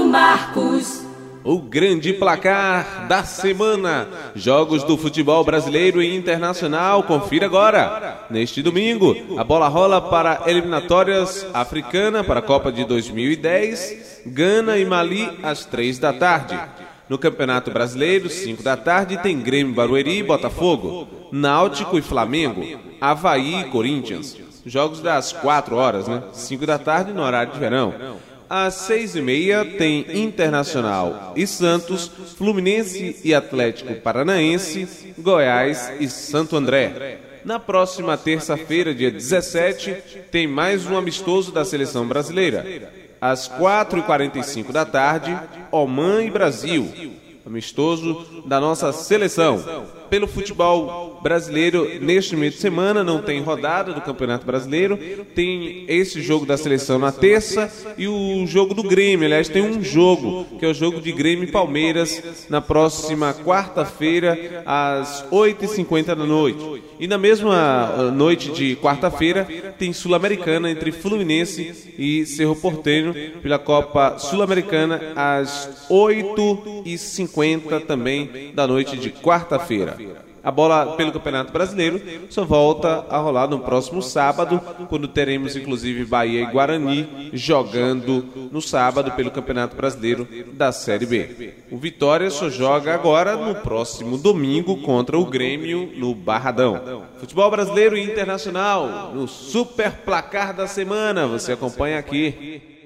Marcos. O grande placar da semana. Jogos do futebol brasileiro e internacional. Confira agora. Neste domingo, a bola rola para eliminatórias africana para a Copa de 2010. Gana e Mali às 3 da tarde. No Campeonato Brasileiro, 5 da tarde, tem Grêmio, Barueri e Botafogo. Náutico e Flamengo. Avaí e Corinthians. Jogos das 4 horas, 5 da tarde no horário de verão. Às 6h30 tem Internacional e Santos, Fluminense e Atlético Paranaense, Goiás e Santo André. Na próxima terça-feira, dia 17, tem mais um amistoso da seleção brasileira. Às 4h45 da tarde, Oman e Brasil. Amistoso da nossa seleção. Pelo futebol brasileiro, neste meio de semana, não tem rodada do Campeonato Brasileiro. Tem esse jogo da seleção na terça e o jogo do Grêmio. Aliás, tem um jogo, que é o jogo de Grêmio e Palmeiras, na quarta-feira, às 8h50 da noite. E na mesma noite de quarta-feira, tem Sul-Americana entre Fluminense e Cerro Porteño, pela Copa Sul-Americana, às 8h50 também da noite de quarta-feira. A bola pelo Campeonato Brasileiro só volta a rolar no próximo sábado, quando teremos inclusive Bahia e Guarani jogando no sábado pelo Campeonato Brasileiro da Série B. O Vitória só joga agora no próximo domingo contra o Grêmio no Barradão. Futebol brasileiro e internacional no super placar da semana, você acompanha aqui.